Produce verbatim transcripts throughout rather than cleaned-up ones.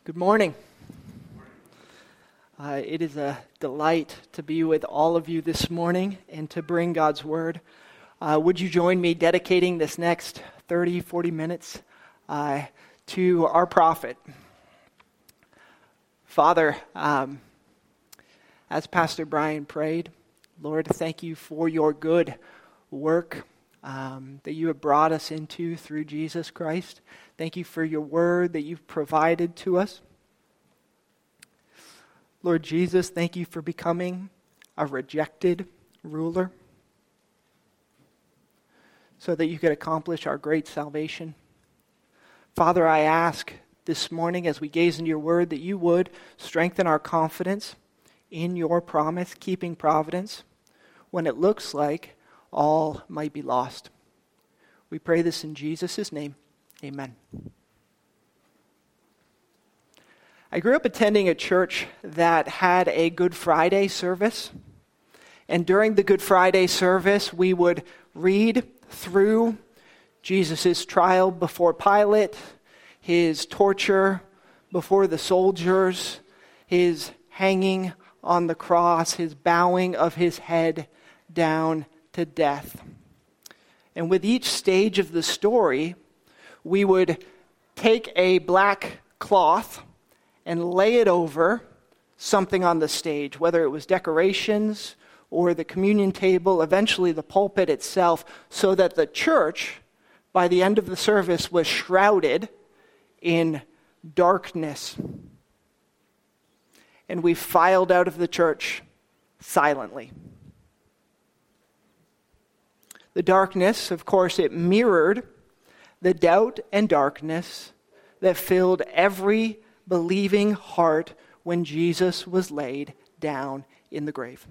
Good morning. Uh, it is a delight to be with all of you this morning and to bring God's Word. Uh, would you join me dedicating this next thirty, forty minutes uh, to our prophet? Father, um, as Pastor Brian prayed, Lord, thank you for your good work um, that you have brought us into through Jesus Christ. Thank you for your word that you've provided to us. Lord Jesus, thank you for becoming a rejected ruler so that you could accomplish our great salvation. Father, I ask this morning as we gaze into your word that you would strengthen our confidence in your promise, keeping providence, when it looks like all might be lost. We pray this in Jesus' name. Amen. I grew up attending a church that had a Good Friday service. And during the Good Friday service, we would read through Jesus' trial before Pilate, his torture before the soldiers, his hanging on the cross, his bowing of his head down to death. And with each stage of the story, we would take a black cloth and lay it over something on the stage, whether it was decorations or the communion table, eventually the pulpit itself, so that the church, by the end of the service, was shrouded in darkness. And we filed out of the church silently. The darkness, of course, it mirrored the doubt and darkness that filled every believing heart when Jesus was laid down in the grave.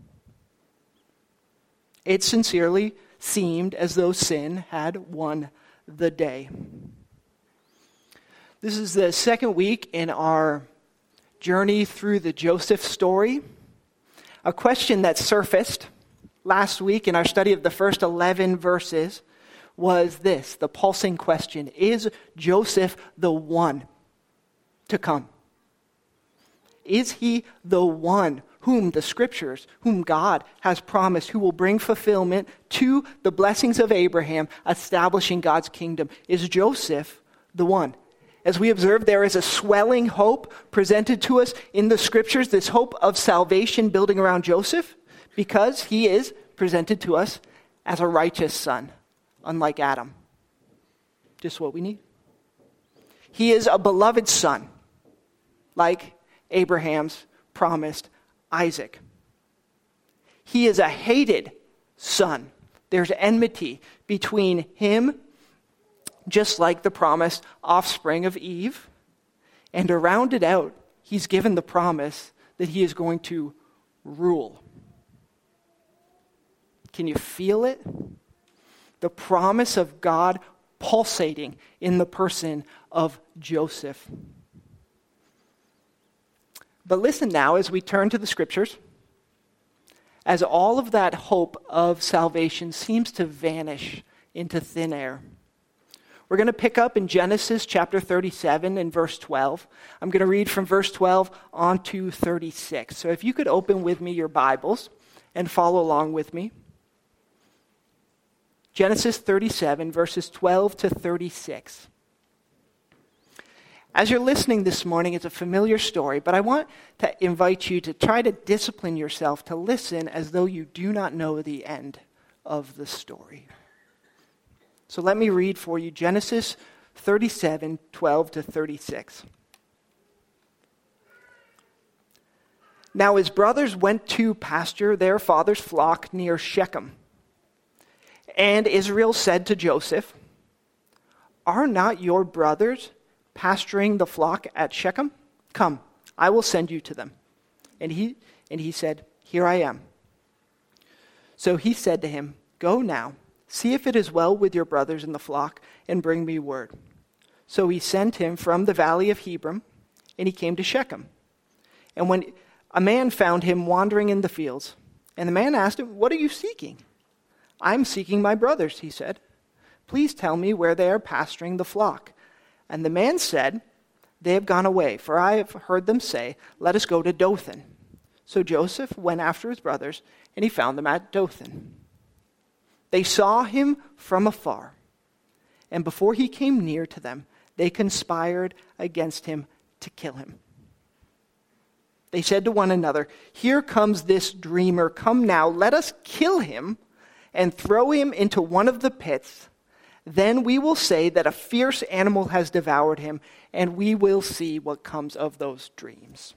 It sincerely seemed as though sin had won the day. This is the second week in our journey through the Joseph story. A question that surfaced last week in our study of the first eleven verses was this, the pulsing question: is Joseph the one to come? Is he the one whom the scriptures, whom God has promised, who will bring fulfillment to the blessings of Abraham, establishing God's kingdom? Is Joseph the one? As we observe, there is a swelling hope presented to us in the scriptures, this hope of salvation building around Joseph, because he is presented to us as a righteous son, unlike Adam. Just what we need. He is a beloved son, like Abraham's promised Isaac. He is a hated son. There's enmity between him, just like the promised offspring of Eve. And to round it out, he's given the promise that he is going to rule. Can you feel it? The promise of God pulsating in the person of Joseph. But listen now as we turn to the scriptures, as all of that hope of salvation seems to vanish into thin air. We're going to pick up in Genesis chapter thirty-seven and verse twelve. I'm going to read from verse twelve on to thirty-six. So if you could open with me your Bibles and follow along with me. Genesis thirty-seven, verses twelve to thirty-six. As you're listening this morning, it's a familiar story, but I want to invite you to try to discipline yourself to listen as though you do not know the end of the story. So let me read for you Genesis thirty-seven, twelve to thirty-six. Now his brothers went to pasture their father's flock near Shechem. And Israel said to Joseph, "Are not your brothers pasturing the flock at Shechem? Come, I will send you to them." And he and he said, "Here I am." So he said to him, "Go now, see if it is well with your brothers in the flock, and bring me word." So he sent him from the valley of Hebron, and he came to Shechem. And when a man found him wandering in the fields, and the man asked him, "What are you seeking?" "I'm seeking my brothers," he said. "Please tell me where they are pasturing the flock." And the man said, they have gone away, for I have heard them say, 'Let us go to Dothan.' So Joseph went after his brothers, and he found them at Dothan. They saw him from afar, and before he came near to them, they conspired against him to kill him. They said to one another, 'Here comes this dreamer. Come now, let us kill him and throw him into one of the pits. Then we will say that a fierce animal has devoured him, and we will see what comes of those dreams.'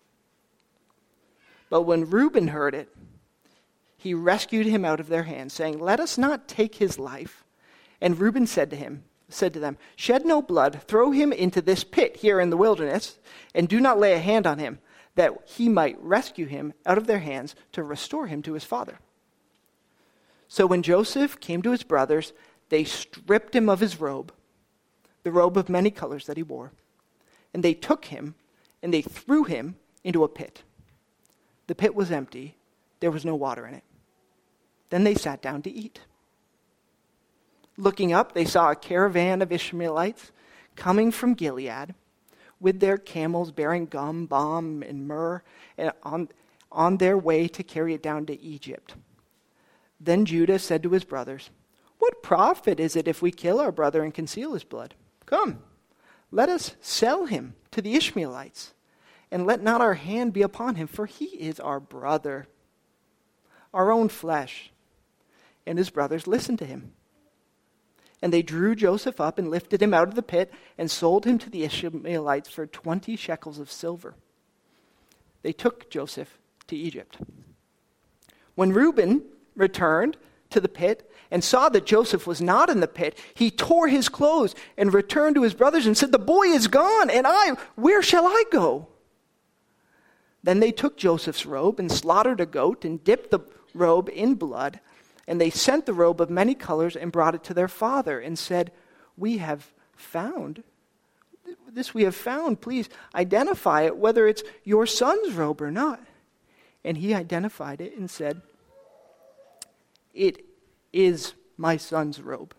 But when Reuben heard it, he rescued him out of their hands, saying, 'Let us not take his life.' And Reuben said to him, said to them, 'Shed no blood, throw him into this pit here in the wilderness, and do not lay a hand on him, that he might rescue him out of their hands to restore him to his father.' So when Joseph came to his brothers, they stripped him of his robe, the robe of many colors that he wore, and they took him and they threw him into a pit. The pit was empty. There was no water in it. Then they sat down to eat. Looking up, they saw a caravan of Ishmaelites coming from Gilead with their camels bearing gum, balm, and myrrh, and on, on their way to carry it down to Egypt. Then Judah said to his brothers, 'What profit is it if we kill our brother and conceal his blood? Come, let us sell him to the Ishmaelites, and let not our hand be upon him, for he is our brother, our own flesh.' And his brothers listened to him. And they drew Joseph up and lifted him out of the pit and sold him to the Ishmaelites for twenty shekels of silver. They took Joseph to Egypt. When Reuben returned to the pit and saw that Joseph was not in the pit, he tore his clothes and returned to his brothers and said, 'The boy is gone, and I, where shall I go?' Then they took Joseph's robe and slaughtered a goat and dipped the robe in blood. And they sent the robe of many colors and brought it to their father and said, 'We have found, this we have found. Please identify it, whether it's your son's robe or not.' And he identified it and said, 'It is my son's robe.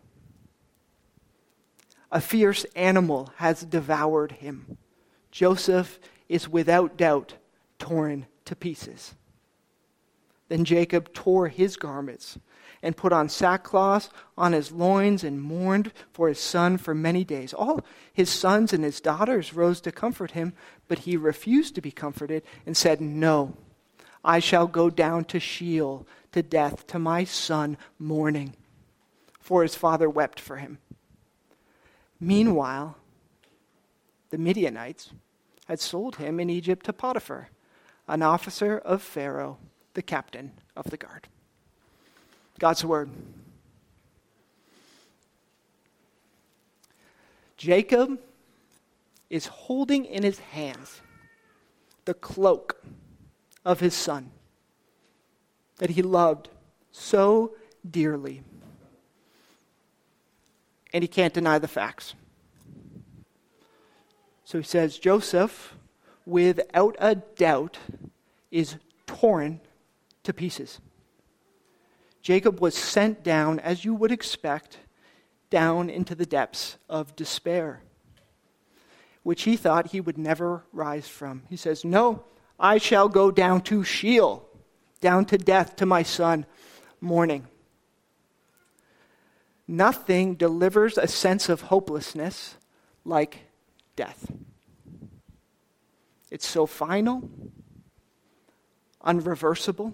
A fierce animal has devoured him. Joseph is without doubt torn to pieces.' Then Jacob tore his garments and put on sackcloth on his loins and mourned for his son for many days. All his sons and his daughters rose to comfort him, but he refused to be comforted and said, 'No, I shall go down to Sheol, to death, to my son mourning.' For his father wept for him. Meanwhile, the Midianites had sold him in Egypt to Potiphar, an officer of Pharaoh, the captain of the guard." God's word. Jacob is holding in his hands the cloak of his son that he loved so dearly. And he can't deny the facts. So he says, Joseph, without a doubt, is torn to pieces. Jacob was sent down, as you would expect, down into the depths of despair, which he thought he would never rise from. He says, "No, I shall go down to Sheol, down to death, to my son, mourning." Nothing delivers a sense of hopelessness like death. It's so final, unreversible.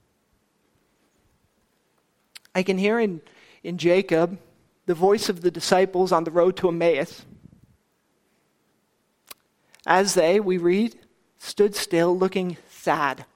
I can hear in, in Jacob the voice of the disciples on the road to Emmaus, as they, we read, stood still looking sad.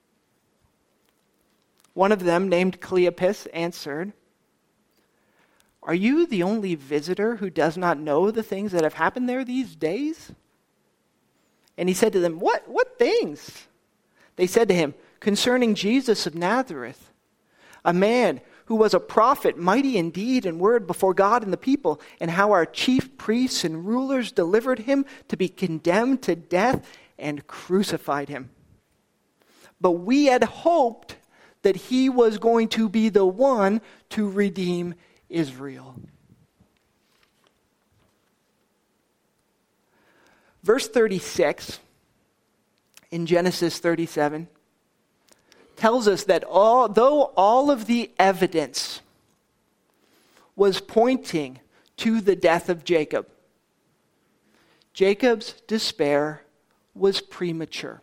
One of them, named Cleopas, answered, "Are you the only visitor who does not know the things that have happened there these days?" And he said to them, What, what things? They said to him, "Concerning Jesus of Nazareth, a man who was a prophet, mighty in deed and word before God and the people, and how our chief priests and rulers delivered him to be condemned to death and crucified him. But we had hoped that he was going to be the one to redeem Israel." Verse thirty-six in Genesis thirty-seven tells us that although all of the evidence was pointing to the death of Jacob, Jacob's despair was premature.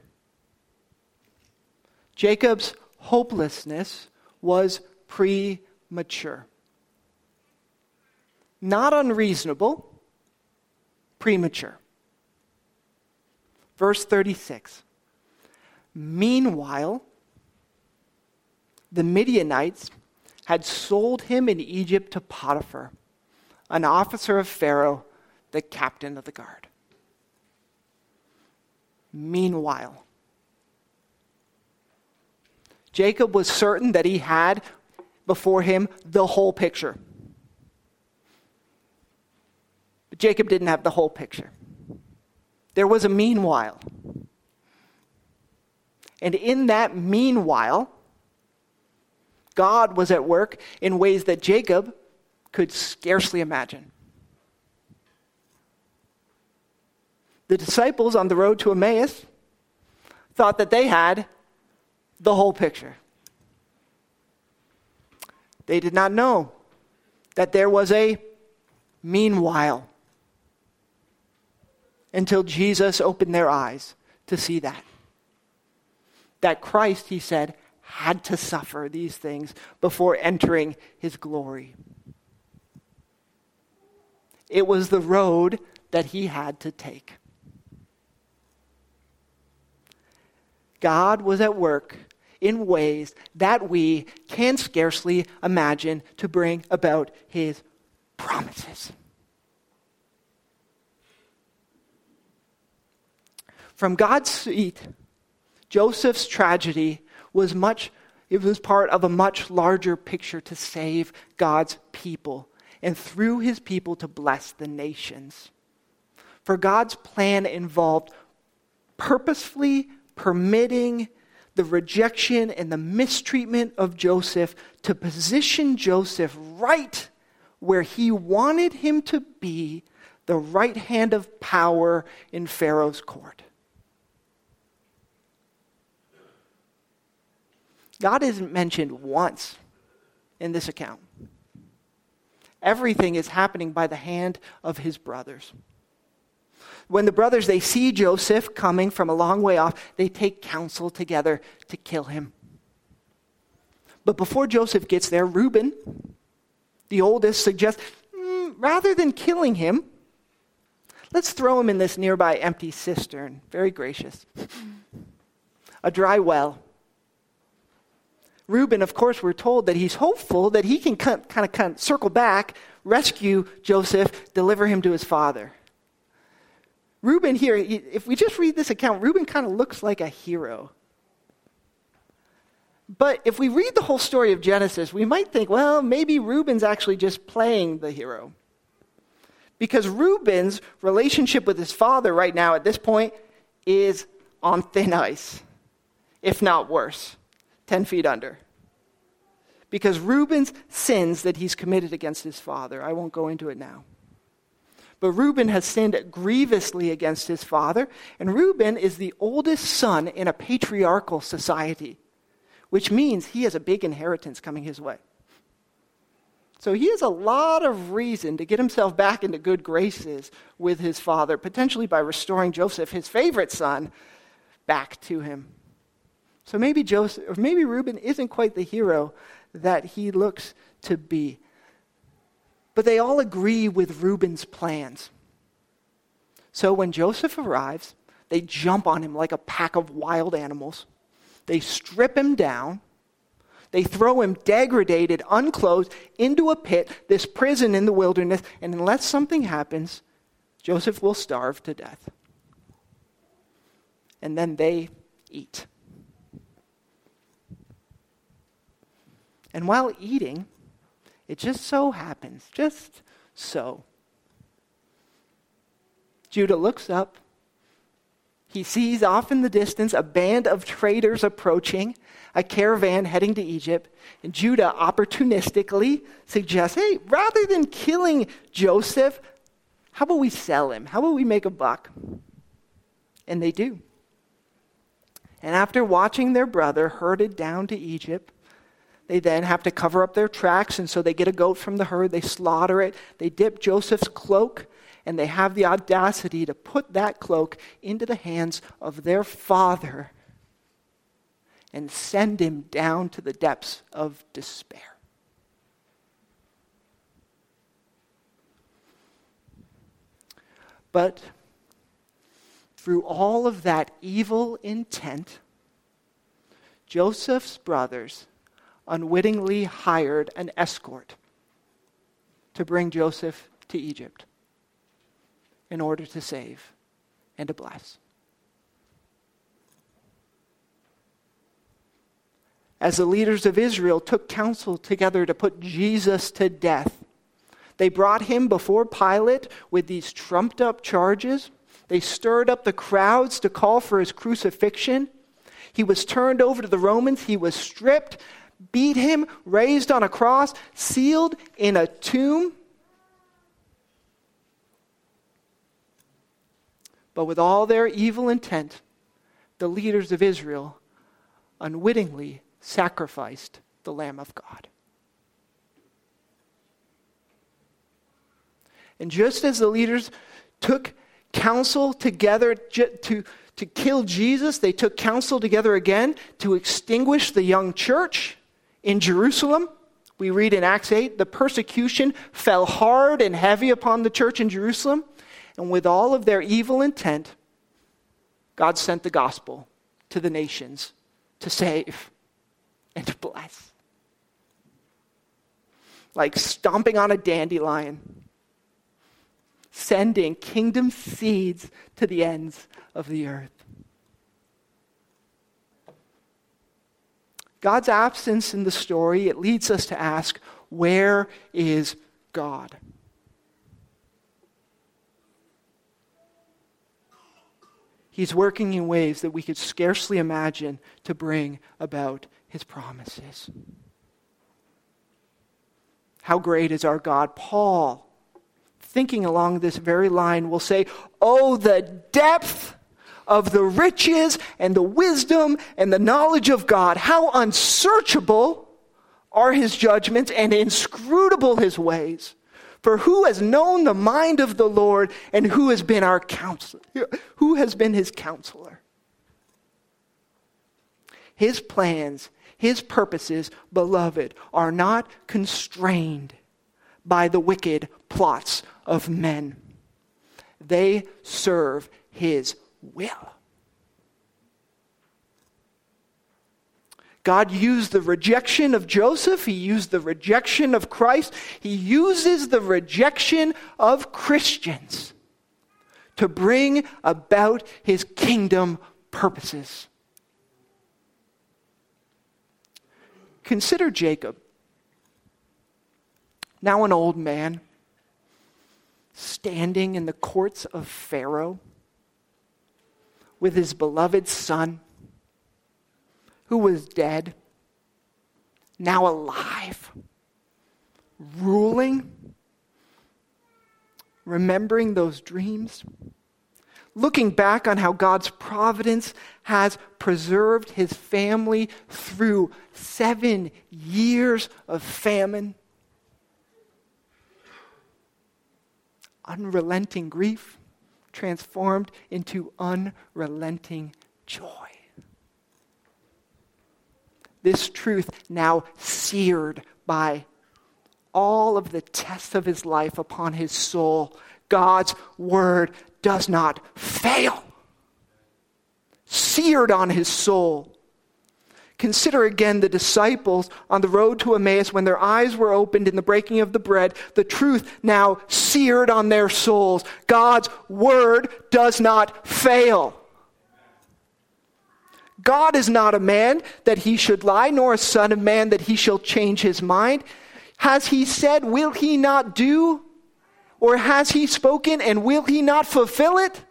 Jacob's hopelessness was premature. Not unreasonable, premature. Verse thirty-six. Meanwhile, the Midianites had sold him in Egypt to Potiphar, an officer of Pharaoh, the captain of the guard. Meanwhile, Jacob was certain that he had before him the whole picture. But Jacob didn't have the whole picture. There was a meanwhile. And in that meanwhile, God was at work in ways that Jacob could scarcely imagine. The disciples on the road to Emmaus thought that they had the whole picture. They did not know that there was a meanwhile until Jesus opened their eyes to see that. That Christ, he said, had to suffer these things before entering his glory. It was the road that he had to take. God was at work in ways that we can scarcely imagine to bring about his promises. From God's seat, Joseph's tragedy was much, it was part of a much larger picture to save God's people and through his people to bless the nations. For God's plan involved purposefully permitting the rejection and the mistreatment of Joseph to position Joseph right where he wanted him to be, the right hand of power in Pharaoh's court. God isn't mentioned once in this account. Everything is happening by the hand of his brothers. When the brothers, they see Joseph coming from a long way off, they take counsel together to kill him. But before Joseph gets there, Reuben, the oldest, suggests, mm, rather than killing him, let's throw him in this nearby empty cistern. Very gracious. A dry well. Reuben, of course, we're told that he's hopeful that he can kind of, kind of circle back, rescue Joseph, deliver him to his father. Reuben here, if we just read this account, Reuben kind of looks like a hero. But if we read the whole story of Genesis, we might think, well, maybe Reuben's actually just playing the hero. Because Reuben's relationship with his father right now at this point is on thin ice, if not worse. Ten feet under. Because Reuben's sins that he's committed against his father, I won't go into it now. But Reuben has sinned grievously against his father, and Reuben is the oldest son in a patriarchal society, which means he has a big inheritance coming his way. So he has a lot of reason to get himself back into good graces with his father, potentially by restoring Joseph, his favorite son, back to him. So maybe Joseph, or maybe Reuben isn't quite the hero that he looks to be. But they all agree with Reuben's plans. So when Joseph arrives, they jump on him like a pack of wild animals. They strip him down. They throw him degraded, unclothed, into a pit, this prison in the wilderness, and unless something happens, Joseph will starve to death. And then they eat. And while eating, it just so happens, just so, Judah looks up. He sees off in the distance a band of traders approaching, a caravan heading to Egypt. And Judah opportunistically suggests, hey, rather than killing Joseph, how about we sell him? How about we make a buck? And they do. And after watching their brother herded down to Egypt, they then have to cover up their tracks, and so they get a goat from the herd, they slaughter it, they dip Joseph's cloak, and they have the audacity to put that cloak into the hands of their father and send him down to the depths of despair. But through all of that evil intent, Joseph's brothers unwittingly hired an escort to bring Joseph to Egypt in order to save and to bless. As the leaders of Israel took counsel together to put Jesus to death, they brought him before Pilate with these trumped up charges. They stirred up the crowds to call for his crucifixion. He was turned over to the Romans. He was stripped, beat him, raised on a cross, sealed in a tomb. But with all their evil intent, the leaders of Israel unwittingly sacrificed the Lamb of God. And just as the leaders took counsel together to, to kill Jesus, they took counsel together again to extinguish the young church in Jerusalem. We read in Acts eight, the persecution fell hard and heavy upon the church in Jerusalem. And with all of their evil intent, God sent the gospel to the nations to save and to bless. Like stomping on a dandelion, sending kingdom seeds to the ends of the earth. God's absence in the story, it leads us to ask, where is God? He's working in ways that we could scarcely imagine to bring about his promises. How great is our God? Paul, thinking along this very line, will say, oh, the depth of the riches and the wisdom and the knowledge of God. How unsearchable are his judgments and inscrutable his ways. For who has known the mind of the Lord, and who has been our counselor? Who has been his counselor? His plans, his purposes, beloved, are not constrained by the wicked plots of men. They serve his will. God used the rejection of Joseph. He used the rejection of Christ. He uses the rejection of Christians to bring about his kingdom purposes. Consider Jacob, now an old man, standing in the courts of Pharaoh with his beloved son, who was dead, now alive, ruling, remembering those dreams, looking back on how God's providence has preserved his family through seven years of famine. Unrelenting grief transformed into unrelenting joy. This truth now seared by all of the tests of his life upon his soul. God's word does not fail. Seared on his soul. Consider again the disciples on the road to Emmaus when their eyes were opened in the breaking of the bread. The truth now seared on their souls. God's word does not fail. God is not a man that he should lie, nor a son of man that he shall change his mind. Has he said, will he not do? Or has he spoken, and will he not fulfill it?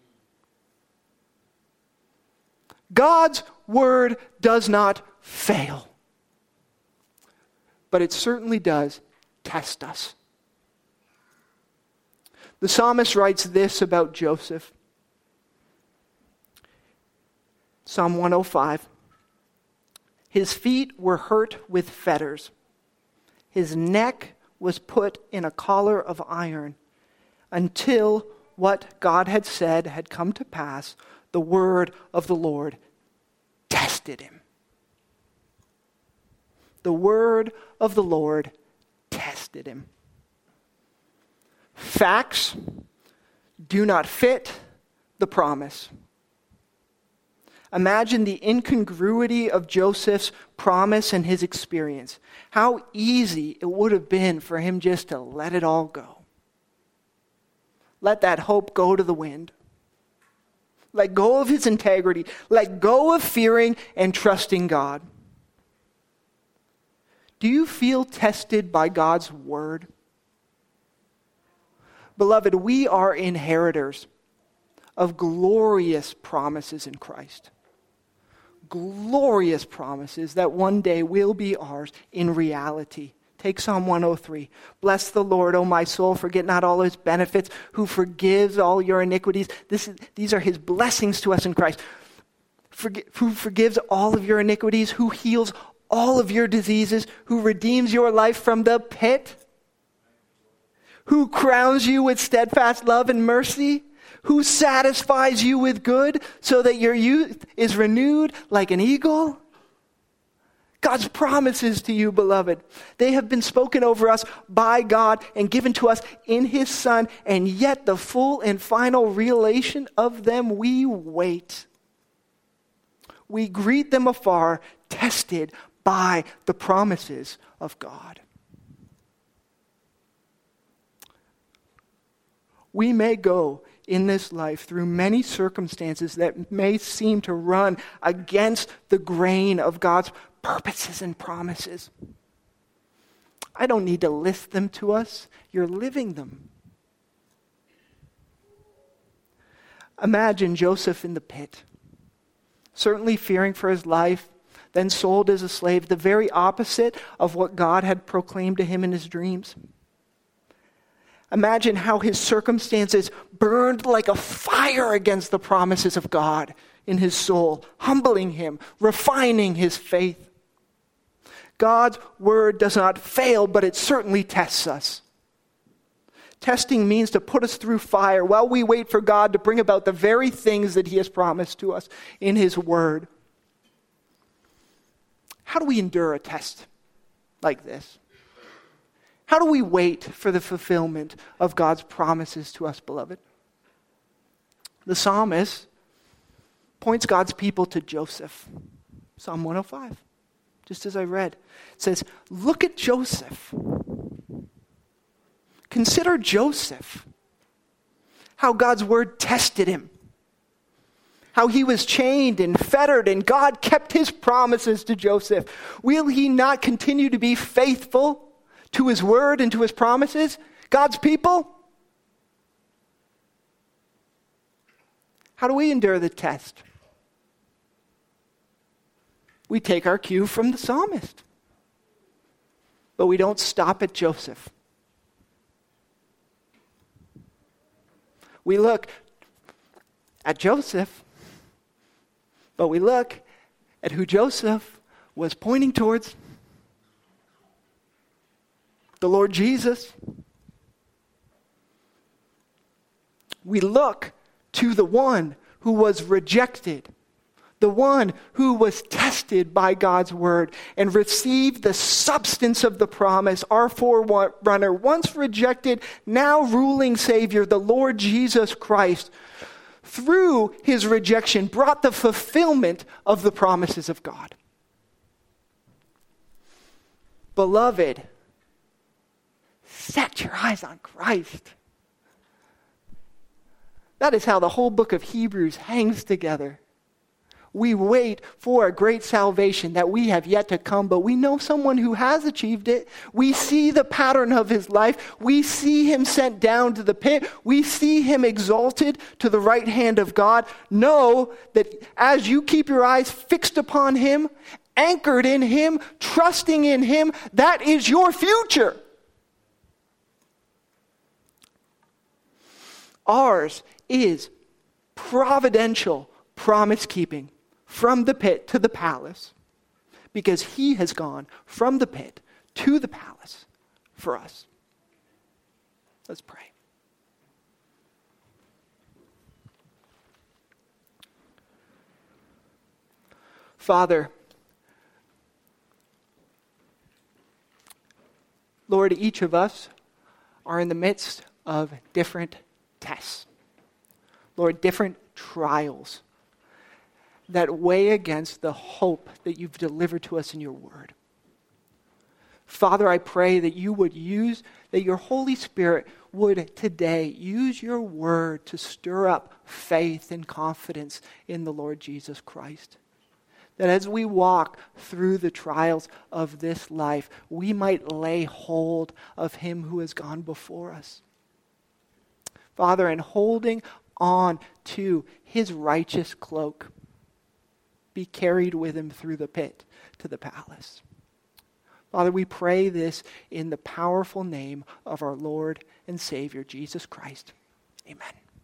God's word does not fail. But it certainly does test us. The psalmist writes this about Joseph. Psalm one oh five. His feet were hurt with fetters. His neck was put in a collar of iron until what God had said had come to pass. The word of the Lord tested him. The word of the Lord tested him. Facts do not fit the promise. Imagine the incongruity of Joseph's promise and his experience. How easy it would have been for him just to let it all go. Let that hope go to the wind. Let go of his integrity. Let go of fearing and trusting God. Do you feel tested by God's word? Beloved, we are inheritors of glorious promises in Christ. Glorious promises that one day will be ours in reality. Take Psalm one oh three. Bless the Lord, O my soul. Forget not all his benefits, who forgives all your iniquities. This is, these are his blessings to us in Christ. Forg- who forgives all of your iniquities, who heals all of your diseases, who redeems your life from the pit, who crowns you with steadfast love and mercy, who satisfies you with good so that your youth is renewed like an eagle. God's promises to you, beloved, they have been spoken over us by God and given to us in his Son, and yet the full and final realization of them we wait. We greet them afar, tested by the promises of God. We may go in this life through many circumstances that may seem to run against the grain of God's purposes and promises. I don't need to list them to us. You're living them. Imagine Joseph in the pit, certainly fearing for his life, then sold as a slave, the very opposite of what God had proclaimed to him in his dreams. Imagine how his circumstances burned like a fire against the promises of God in his soul, humbling him, refining his faith. God's word does not fail, but it certainly tests us. Testing means to put us through fire while we wait for God to bring about the very things that he has promised to us in his word. How do we endure a test like this? How do we wait for the fulfillment of God's promises to us, beloved? The psalmist points God's people to Joseph. Psalm one oh five, just as I read. It says, look at Joseph. Consider Joseph. How God's word tested him. How he was chained and fettered and God kept his promises to Joseph. Will he not continue to be faithful to his word and to his promises? God's people? How do we endure the test? We take our cue from the psalmist. But we don't stop at Joseph. We look at Joseph, but we look at who Joseph was pointing towards. The Lord Jesus. We look to the one who was rejected, the one who was tested by God's word and received the substance of the promise, our forerunner, once rejected, now ruling Savior, the Lord Jesus Christ, through his rejection, brought the fulfillment of the promises of God. Beloved, set your eyes on Christ. That is how the whole book of Hebrews hangs together. We wait for a great salvation that we have yet to come, but we know someone who has achieved it. We see the pattern of his life. We see him sent down to the pit. We see him exalted to the right hand of God. Know that as you keep your eyes fixed upon him, anchored in him, trusting in him, that is your future. Ours is providential promise-keeping from the pit to the palace, because he has gone from the pit to the palace for us. Let's pray. Father, Lord, each of us are in the midst of different tests. Lord, different trials that weigh against the hope that you've delivered to us in your word. Father, I pray that you would use, that your Holy Spirit would today use your word to stir up faith and confidence in the Lord Jesus Christ. That as we walk through the trials of this life, we might lay hold of him who has gone before us. Father, and holding on to his righteous cloak, be carried with him through the pit to the palace. Father, we pray this in the powerful name of our Lord and Savior, Jesus Christ. Amen.